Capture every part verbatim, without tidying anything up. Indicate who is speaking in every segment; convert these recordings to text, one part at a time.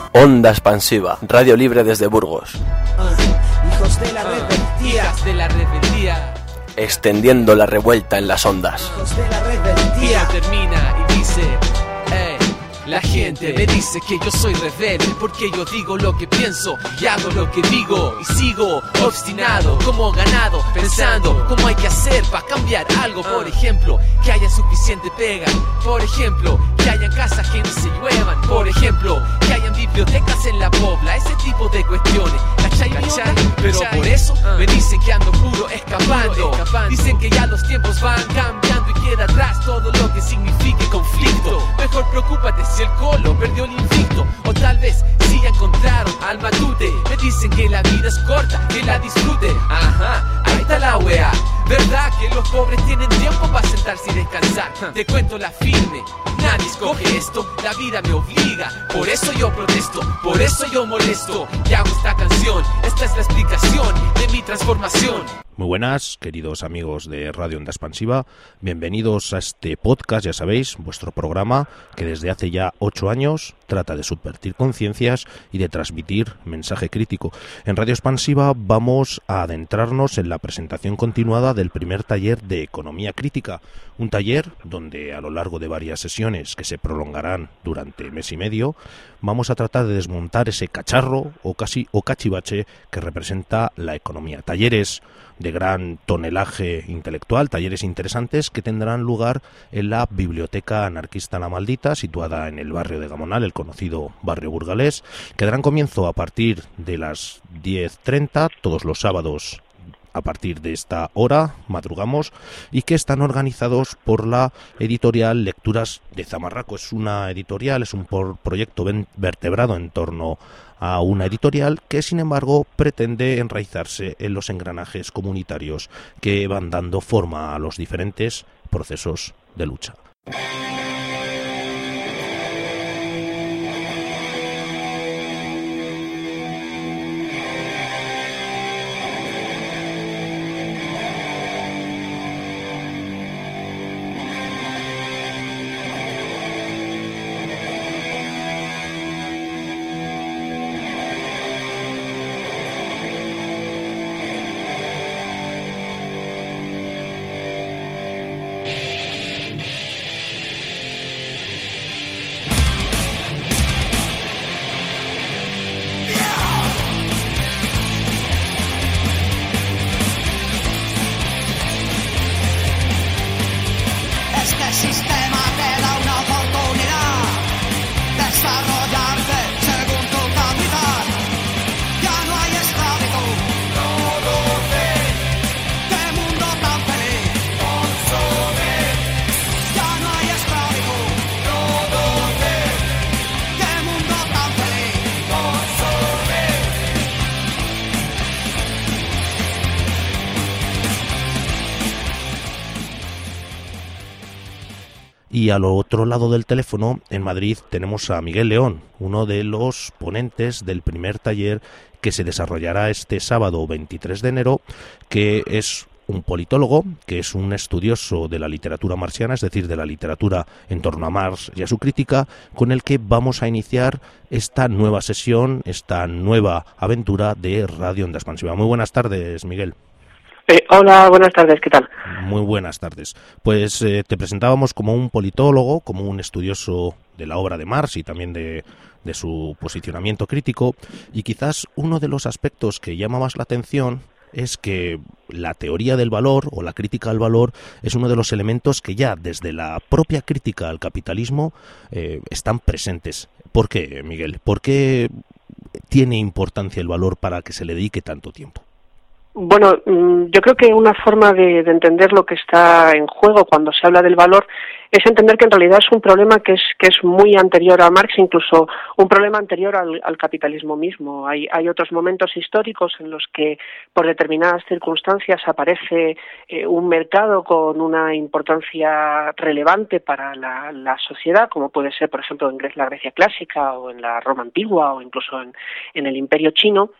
Speaker 1: Onda Expansiva, radio libre desde Burgos.
Speaker 2: Uh, hijos de la rebeldía,
Speaker 3: hijas de la rebeldía,
Speaker 1: extendiendo la revuelta en las ondas.
Speaker 2: hijos de la rebeldía.
Speaker 3: y termina y dice, hey, la gente me dice que yo soy rebelde porque yo digo lo que pienso y hago lo que digo y sigo obstinado como ganado, pensando cómo hay que hacer para cambiar algo. Por ejemplo, que haya suficiente pega. Por ejemplo, que hayan casas que no se lluevan. Por ejemplo, que hayan bibliotecas en la pobla. Ese tipo de cuestiones, ¿cachai? ¿Cachai? Pero por eso me dicen que ando puro escapando. Dicen que ya los tiempos van cambiando y queda atrás todo lo que signifique conflicto. Mejor preocúpate si el colo perdió el invicto, o tal vez si ya encontraron al matute. Me dicen que la vida es corta, que la disfrute. Ajá, ahí está la wea. ¿Verdad que los pobres tienen tiempo para sentarse y descansar? Te cuento la firme, nadie escoge esto, la vida me obliga. Por eso yo protesto, por eso yo molesto y hago esta canción. Esta es la explicación de mi transformación.
Speaker 4: Muy buenas, queridos amigos de Radio Onda Expansiva. Bienvenidos a este podcast, ya sabéis, vuestro programa que desde hace ya ocho años trata de subvertir conciencias y de transmitir mensaje crítico. En Radio Expansiva vamos a adentrarnos en la presentación continuada del primer taller de Economía Crítica, un taller donde a lo largo de varias sesiones que se prolongarán durante mes y medio vamos a tratar de desmontar ese cacharro o casi o cachivache que representa la economía. Talleres de gran tonelaje intelectual, talleres interesantes que tendrán lugar en la Biblioteca Anarquista La Maldita, situada en el barrio de Gamonal, el conocido barrio burgalés, que darán comienzo a partir de las diez treinta, todos los sábados a partir de esta hora, madrugamos, y que están organizados por la editorial Lecturas de Zamarraco. Es una editorial, es un por proyecto vertebrado en torno a una editorial que, sin embargo, pretende enraizarse en los engranajes comunitarios que van dando forma a los diferentes procesos de lucha. Y al otro lado del teléfono, en Madrid, tenemos a Miguel León, uno de los ponentes del primer taller que se desarrollará este sábado veintitrés de enero, que es un politólogo, que es un estudioso de la literatura marxiana, es decir, de la literatura en torno a Marx y a su crítica, con el que vamos a iniciar esta nueva sesión, esta nueva aventura de Radio Onda Expansiva. Muy buenas tardes, Miguel.
Speaker 5: Eh, hola, buenas tardes, ¿qué tal?
Speaker 4: Muy buenas tardes. Pues eh, te presentábamos como un politólogo, como un estudioso de la obra de Marx y también de, de su posicionamiento crítico, y quizás uno de los aspectos que llama más la atención es que la teoría del valor o la crítica al valor es uno de los elementos que ya desde la propia crítica al capitalismo eh, están presentes. ¿Por qué, Miguel? ¿Por qué tiene importancia el valor para que se le dedique tanto tiempo?
Speaker 5: Bueno, yo creo que una forma de, de entender lo que está en juego cuando se habla del valor es entender que en realidad es un problema que es que es muy anterior a Marx, incluso un problema anterior al, al capitalismo mismo. Hay, hay otros momentos históricos en los que por determinadas circunstancias aparece eh, un mercado con una importancia relevante para la, la sociedad, como puede ser, por ejemplo, en la Grecia clásica o en la Roma antigua o incluso en, en el Imperio chino.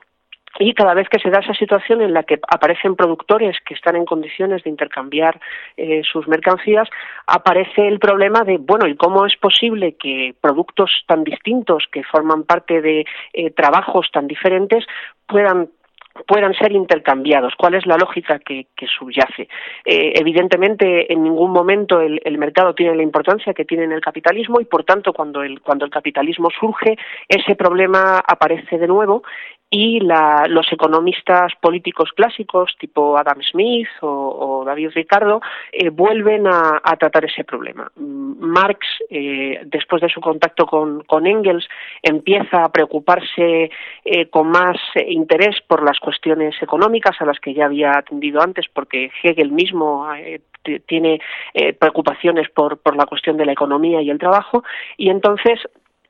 Speaker 5: Y cada vez que se da esa situación en la que aparecen productores que están en condiciones de intercambiar eh, sus mercancías, aparece el problema de, bueno, ¿y cómo es posible que productos tan distintos, que forman parte de eh, trabajos tan diferentes, puedan puedan ser intercambiados? ¿Cuál es la lógica que, que subyace? Eh, evidentemente, en ningún momento el, el mercado tiene la importancia que tiene en el capitalismo y, por tanto, cuando el, cuando el capitalismo surge, ese problema aparece de nuevo y la, los economistas políticos clásicos tipo Adam Smith o, o David Ricardo eh, vuelven a, a tratar ese problema. Marx, eh, después de su contacto con, con Engels, empieza a preocuparse eh, con más eh, interés por las cuestiones económicas a las que ya había atendido antes, porque Hegel mismo eh, tiene eh, preocupaciones por, por la cuestión de la economía y el trabajo, y entonces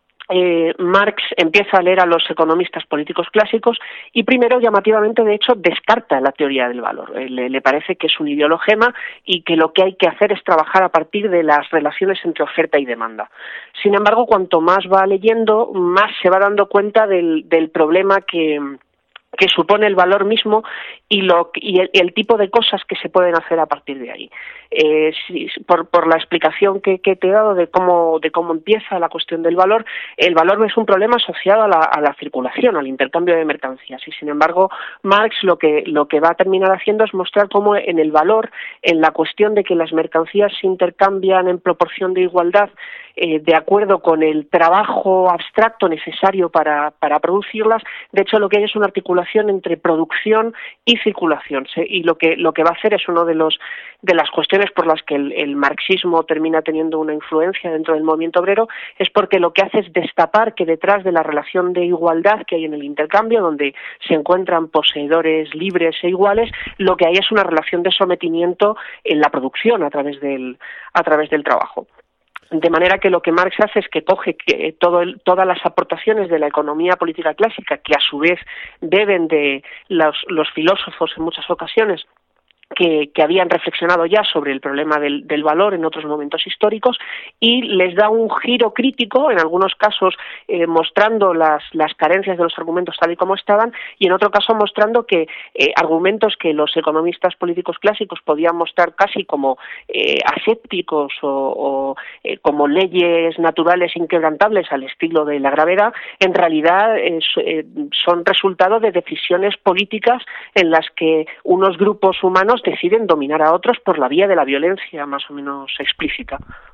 Speaker 5: Eh, Marx empieza a leer a los economistas políticos clásicos y primero, llamativamente, de hecho, descarta la teoría del valor. Eh, le, le parece que es un ideologema y que lo que hay que hacer es trabajar a partir de las relaciones entre oferta y demanda. Sin embargo, cuanto más va leyendo, más se va dando cuenta del, del problema que que supone el valor mismo y lo y el, el tipo de cosas que se pueden hacer a partir de ahí. Eh, si, por, por la explicación que, que te he dado de cómo de cómo empieza la cuestión del valor, el valor es un problema asociado a la, a la circulación, al intercambio de mercancías, y sin embargo Marx lo que lo que va a terminar haciendo es mostrar cómo en el valor, en la cuestión de que las mercancías se intercambian en proporción de igualdad, eh, de acuerdo con el trabajo abstracto necesario para, para producirlas, de hecho lo que hay es una articulación entre producción y circulación, ¿sí? Y lo que lo que va a hacer es uno de los de las cuestiones por las que el, el marxismo termina teniendo una influencia dentro del movimiento obrero, es porque lo que hace es destapar que detrás de la relación de igualdad que hay en el intercambio, donde se encuentran poseedores libres e iguales, lo que hay es una relación de sometimiento en la producción a través del a través del trabajo. De manera que lo que Marx hace es que coge que todo el, todas las aportaciones de la economía política clásica, que a su vez beben de los, los filósofos en muchas ocasiones, Que, que habían reflexionado ya sobre el problema del, del valor en otros momentos históricos, y les da un giro crítico, en algunos casos eh, mostrando las, las carencias de los argumentos tal y como estaban, y en otro caso mostrando que eh, argumentos que los economistas políticos clásicos podían mostrar casi como eh, asépticos o, o eh, como leyes naturales inquebrantables al estilo de la gravedad, en realidad es, eh, son resultado de decisiones políticas en las que unos grupos humanos deciden dominar a otros por la vía de la violencia más o menos explícita.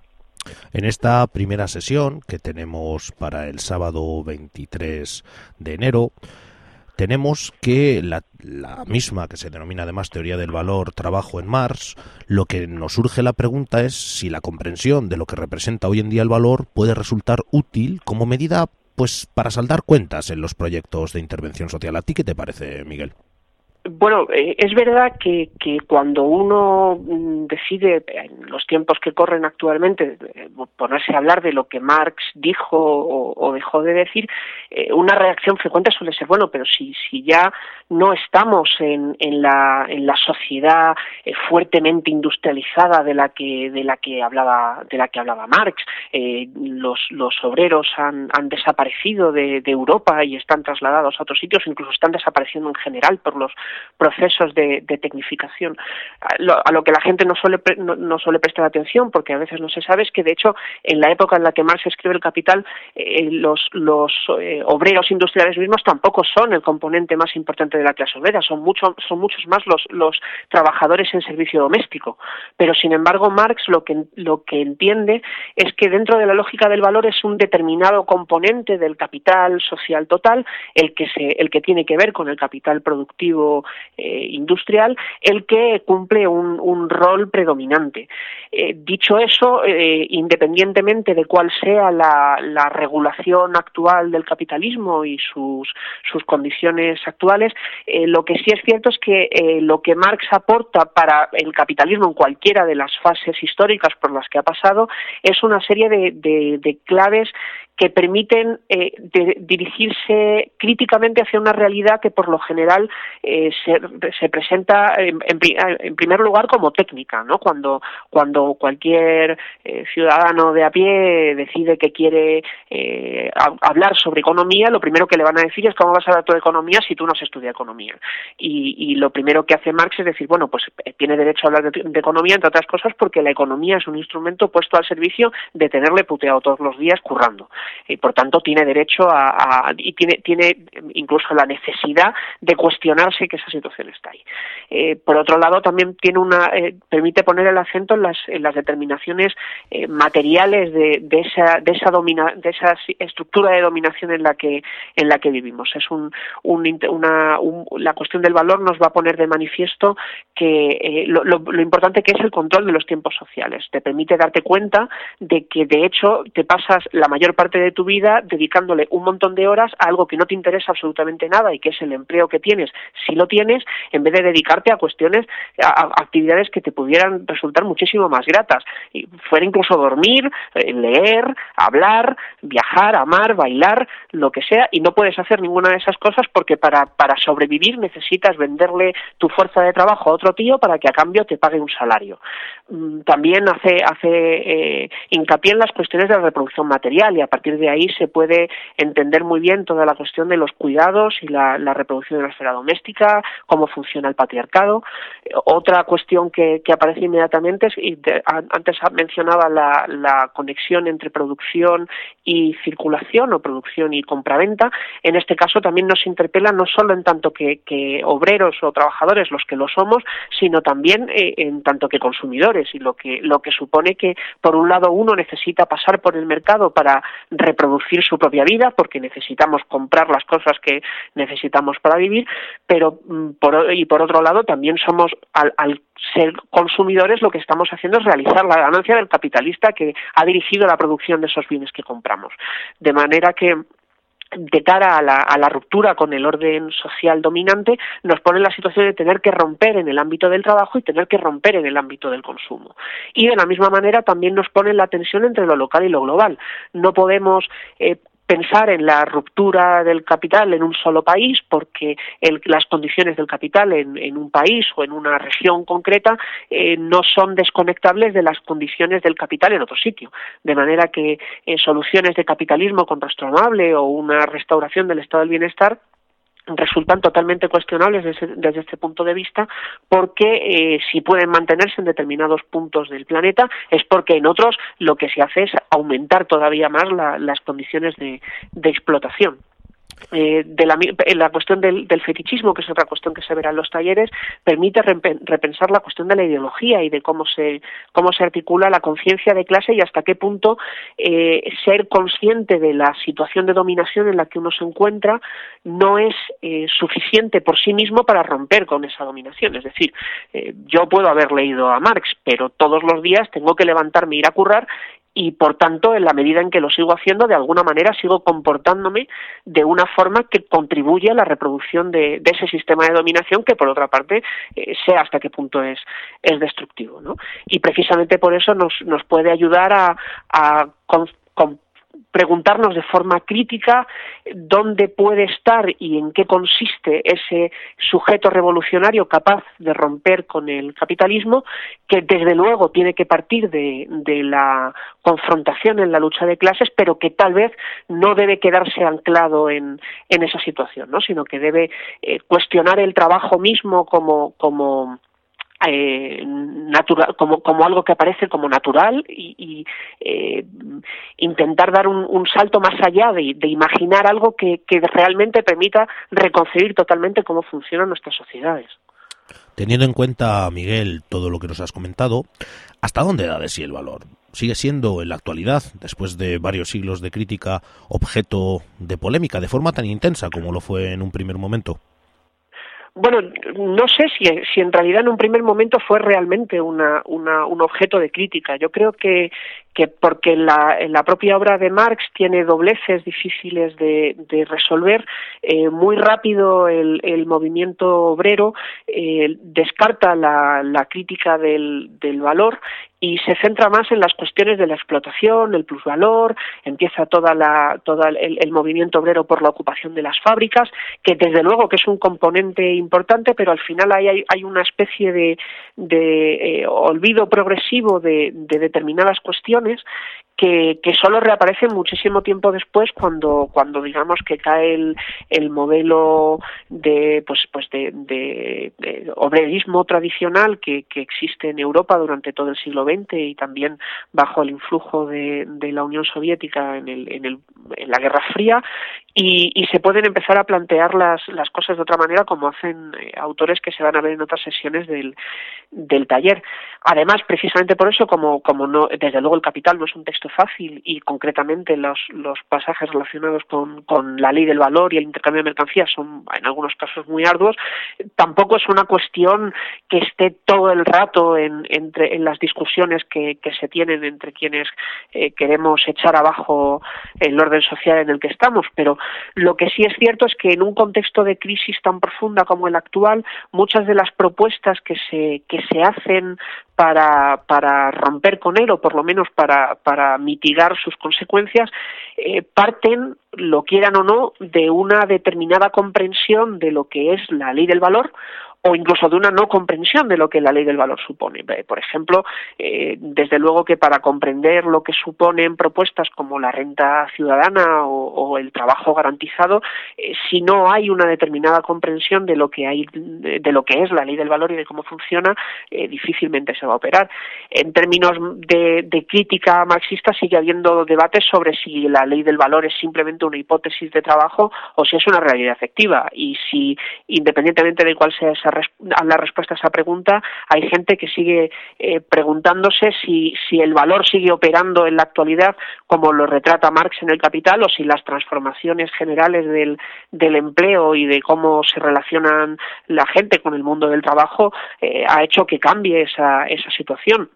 Speaker 4: En esta primera sesión que tenemos para el sábado veintitrés de enero, tenemos que la, la misma, que se denomina además teoría del valor, trabajo en Marx, lo que nos surge la pregunta es si la comprensión de lo que representa hoy en día el valor puede resultar útil como medida, pues, para saldar cuentas en los proyectos de intervención social. ¿A ti qué te parece, Miguel?
Speaker 5: Bueno, eh, es verdad que, que cuando uno mm, decide, en los tiempos que corren actualmente, eh, ponerse a hablar de lo que Marx dijo o, o dejó de decir, eh, una reacción frecuente suele ser, bueno, pero si, si ya no estamos en, en, la, en la sociedad eh, fuertemente industrializada de la que, de la que hablaba, de la que hablaba Marx, eh, los, los obreros han, han desaparecido de, de Europa y están trasladados a otros sitios, incluso están desapareciendo en general por los procesos de, de tecnificación. A lo, a lo que la gente no suele, no, no suele prestar atención, porque a veces no se sabe, es que de hecho en la época en la que Marx escribe El Capital, eh, los, los eh, obreros industriales mismos tampoco son el componente más importante de la clase obrera, son, mucho, son muchos más los, los trabajadores en servicio doméstico. Pero sin embargo Marx lo que, lo que entiende es que dentro de la lógica del valor es un determinado componente del capital social total el que, se, el que tiene que ver con el capital productivo Eh, industrial, el que cumple un, un rol predominante. Eh, dicho eso, eh, independientemente de cuál sea la, la regulación actual del capitalismo y sus, sus condiciones actuales, eh, lo que sí es cierto es que eh, lo que Marx aporta para el capitalismo en cualquiera de las fases históricas por las que ha pasado es una serie de, de, de claves que permiten eh, de, dirigirse críticamente hacia una realidad que por lo general eh, se, se presenta en, en, en primer lugar como técnica, ¿no? Cuando, cuando cualquier eh, ciudadano de a pie decide que quiere eh, hablar sobre economía, lo primero que le van a decir es cómo vas a hablar tú de economía si tú no has estudiado economía. Y, y lo primero que hace Marx es decir, bueno, pues tiene derecho a hablar de, de economía, entre otras cosas, porque la economía es un instrumento puesto al servicio de tenerle puteado todos los días currando. Y por tanto tiene derecho a, a y tiene, tiene incluso la necesidad de cuestionarse que esa situación está ahí. Eh, por otro lado, también tiene una eh, permite poner el acento en las, en las determinaciones eh, materiales de, de esa de esa domina, de esa estructura de dominación en la que en la que vivimos. Es un, un, una un, la cuestión del valor nos va a poner de manifiesto que eh, lo, lo, lo importante que es el control de los tiempos sociales. Te permite darte cuenta de que de hecho te pasas la mayor parte de tu vida dedicándole un montón de horas a algo que no te interesa absolutamente nada y que es el empleo que tienes, si lo tienes, en vez de dedicarte a cuestiones, a, a actividades que te pudieran resultar muchísimo más gratas. Y fuera incluso dormir, eh, leer, hablar, viajar, amar, bailar, lo que sea, y no puedes hacer ninguna de esas cosas porque para, para sobrevivir necesitas venderle tu fuerza de trabajo a otro tío para que a cambio te pague un salario. También hace, hace eh, hincapié en las cuestiones de la reproducción material y a partir de ahí se puede entender muy bien toda la cuestión de los cuidados y la, la reproducción de la esfera doméstica, cómo funciona el patriarcado. Otra cuestión que, que aparece inmediatamente es, y de, antes mencionaba la, la conexión entre producción y circulación o producción y compraventa. En este caso también nos interpela no solo en tanto que, que obreros o trabajadores, los que lo somos, sino también eh, en tanto que consumidores, y lo que lo que supone que por un lado uno necesita pasar por el mercado para reproducir su propia vida porque necesitamos comprar las cosas que necesitamos para vivir, pero por, y por otro lado también somos al, al ser consumidores lo que estamos haciendo es realizar la ganancia del capitalista que ha dirigido la producción de esos bienes que compramos, de manera que de cara a la, a la ruptura con el orden social dominante, nos pone en la situación de tener que romper en el ámbito del trabajo y tener que romper en el ámbito del consumo. Y de la misma manera también nos pone la tensión entre lo local y lo global. No podemos eh, pensar en la ruptura del capital en un solo país porque el, las condiciones del capital en, en un país o en una región concreta eh, no son desconectables de las condiciones del capital en otro sitio, de manera que eh, soluciones de capitalismo con rastro amable o una restauración del estado del bienestar resultan totalmente cuestionables desde, desde este punto de vista porque eh, si pueden mantenerse en determinados puntos del planeta es porque en otros lo que se hace es aumentar todavía más la, las condiciones de, de explotación. Eh, de la, la cuestión del, del fetichismo, que es otra cuestión que se verá en los talleres, permite repensar la cuestión de la ideología y de cómo se cómo se articula la conciencia de clase y hasta qué punto eh, ser consciente de la situación de dominación en la que uno se encuentra no es eh, suficiente por sí mismo para romper con esa dominación. Es decir, eh, yo puedo haber leído a Marx, pero todos los días tengo que levantarme e ir a currar y, por tanto, en la medida en que lo sigo haciendo, de alguna manera sigo comportándome de una forma que contribuye a la reproducción de, de ese sistema de dominación que, por otra parte, eh, sé hasta qué punto es, es destructivo, ¿no? Y precisamente por eso nos, nos puede ayudar a, a con, con preguntarnos de forma crítica dónde puede estar y en qué consiste ese sujeto revolucionario capaz de romper con el capitalismo, que desde luego tiene que partir de, de la confrontación en la lucha de clases, pero que tal vez no debe quedarse anclado en, en esa situación, ¿no? Sino que debe eh, cuestionar el trabajo mismo como, como Eh, natural, como, como algo que aparece como natural y, y eh, intentar dar un, un salto más allá de, de imaginar algo que, que realmente permita reconcebir totalmente cómo funcionan nuestras sociedades.
Speaker 4: Teniendo en cuenta, Miguel, todo lo que nos has comentado, ¿hasta dónde da de sí el valor? ¿Sigue siendo en la actualidad, después de varios siglos de crítica, objeto de polémica de forma tan intensa como lo fue en un primer momento?
Speaker 5: Bueno, no sé si, si en realidad en un primer momento fue realmente una, una, un objeto de crítica. Yo creo que, que porque la, la propia obra de Marx tiene dobleces difíciles de, de resolver, eh, muy rápido el, el movimiento obrero eh, descarta la, la crítica del, del valor y se centra más en las cuestiones de la explotación, el plusvalor, empieza toda la, todo el, el movimiento obrero por la ocupación de las fábricas, que desde luego que es un componente importante, pero al final hay, hay, hay una especie de, de eh, olvido progresivo de, de determinadas cuestiones que, que solo reaparecen muchísimo tiempo después cuando, cuando digamos que cae el, el modelo de, pues, pues de, de, de obrerismo tradicional que, que existe en Europa durante todo el siglo veinte y también bajo el influjo de, de la Unión Soviética en, el, en, el, en la Guerra Fría, y, y se pueden empezar a plantear las, las cosas de otra manera, como hacen eh, autores que se van a ver en otras sesiones del, del taller. Además, precisamente por eso, como, como no, desde luego el Capital no es un texto fácil, y concretamente los, los pasajes relacionados con, con la ley del valor y el intercambio de mercancías son en algunos casos muy arduos, tampoco es una cuestión que esté todo el rato en, entre, en las discusiones que, que se tienen entre quienes eh, queremos echar abajo el orden social en el que estamos, pero lo que sí es cierto es que en un contexto de crisis tan profunda como el actual, muchas de las propuestas que se, que se hacen para, para romper con él, o por lo menos para, para mitigar sus consecuencias, eh, parten, lo quieran o no, de una determinada comprensión de lo que es la ley del valor, o incluso de una no comprensión de lo que la ley del valor supone. Por ejemplo, eh, desde luego que para comprender lo que suponen propuestas como la renta ciudadana o, o el trabajo garantizado, eh, si no hay una determinada comprensión de lo que hay, de, de lo que es la ley del valor y de cómo funciona, eh, difícilmente se va a operar. En términos de, de crítica marxista sigue habiendo debates sobre si la ley del valor es simplemente una hipótesis de trabajo o si es una realidad efectiva, y si, independientemente de cuál sea esa a la respuesta a esa pregunta, hay gente que sigue eh, preguntándose si, si el valor sigue operando en la actualidad como lo retrata Marx en El Capital, o si las transformaciones generales del, del empleo y de cómo se relacionan la gente con el mundo del trabajo eh, ha hecho que cambie esa, esa situación.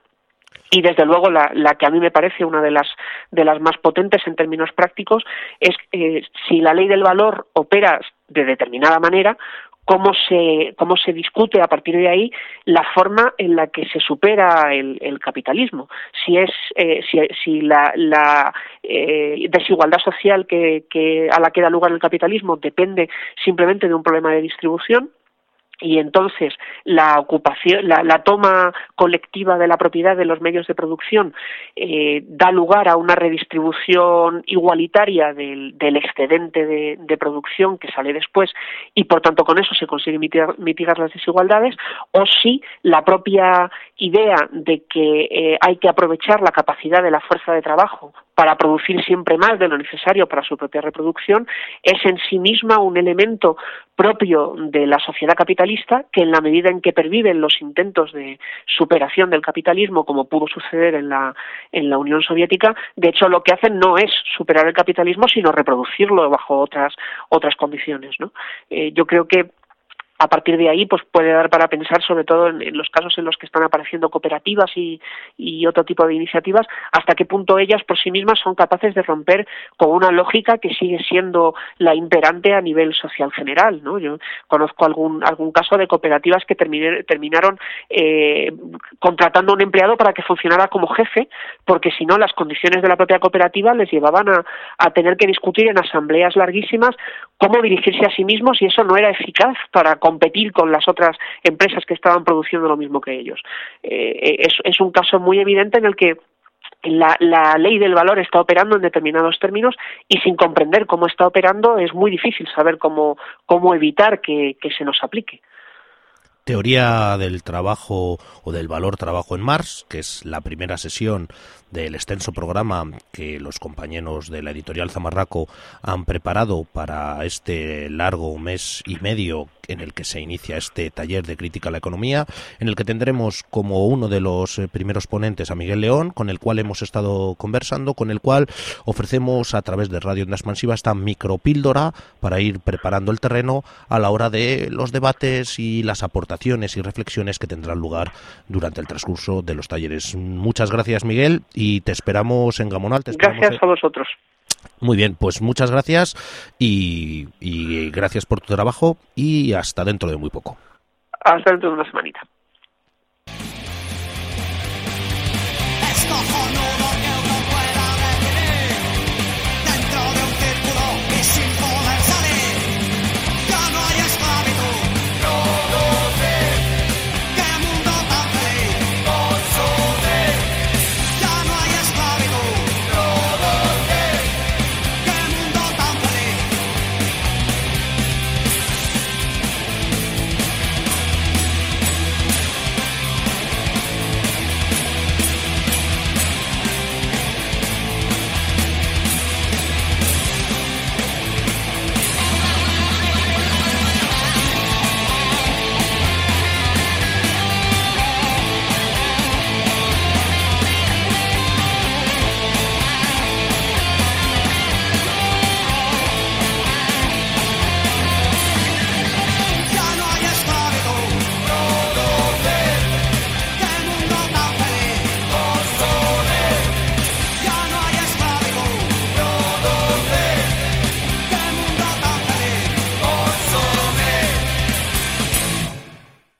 Speaker 5: Y desde luego la, la que a mí me parece una de las de las más potentes en términos prácticos es eh, si la ley del valor opera de determinada manera, cómo se cómo se discute a partir de ahí la forma en la que se supera el, el capitalismo. Si es eh, si, si la, la eh, desigualdad social que, que a la que da lugar el capitalismo depende simplemente de un problema de distribución, y entonces la ocupación, la, la toma colectiva de la propiedad de los medios de producción eh, da lugar a una redistribución igualitaria del, del excedente de, de producción que sale después, y por tanto con eso se consigue mitigar, mitigar las desigualdades, o si la propia idea de que eh, hay que aprovechar la capacidad de la fuerza de trabajo para producir siempre más de lo necesario para su propia reproducción es en sí misma un elemento propio de la sociedad capitalista, que en la medida en que perviven los intentos de superación del capitalismo, como pudo suceder en la en la Unión Soviética, de hecho lo que hacen no es superar el capitalismo, sino reproducirlo bajo otras otras condiciones, ¿no? Eh, yo creo que a partir de ahí pues puede dar para pensar, sobre todo en, en los casos en los que están apareciendo cooperativas y, y otro tipo de iniciativas, hasta qué punto ellas por sí mismas son capaces de romper con una lógica que sigue siendo la imperante a nivel social general, ¿no? Yo conozco algún algún caso de cooperativas que terminé, terminaron eh, contratando a un empleado para que funcionara como jefe, porque si no las condiciones de la propia cooperativa les llevaban a, a tener que discutir en asambleas larguísimas cómo dirigirse a sí mismos, y eso no era eficaz para competir con las otras empresas que estaban produciendo lo mismo que ellos. Eh, es, es un caso muy evidente en el que la, la ley del valor está operando en determinados términos, y sin comprender cómo está operando es muy difícil saber cómo, cómo evitar que, que se nos aplique.
Speaker 4: Teoría del trabajo o del valor trabajo en Marx, que es la primera sesión del extenso programa que los compañeros de la editorial Zamarraco han preparado para este largo mes y medio en el que se inicia este taller de crítica a la economía, en el que tendremos como uno de los primeros ponentes a Miguel León, con el cual hemos estado conversando, con el cual ofrecemos a través de Radio Onda Expansiva esta micropíldora para ir preparando el terreno a la hora de los debates y las aportaciones y reflexiones que tendrán lugar durante el transcurso de los talleres. Muchas gracias, Miguel, y te esperamos en Gamonal. Te esperamos
Speaker 5: gracias
Speaker 4: en...
Speaker 5: a vosotros.
Speaker 4: Muy bien, pues muchas gracias y, y gracias por tu trabajo, y hasta dentro de muy poco.
Speaker 5: Hasta dentro de una semanita.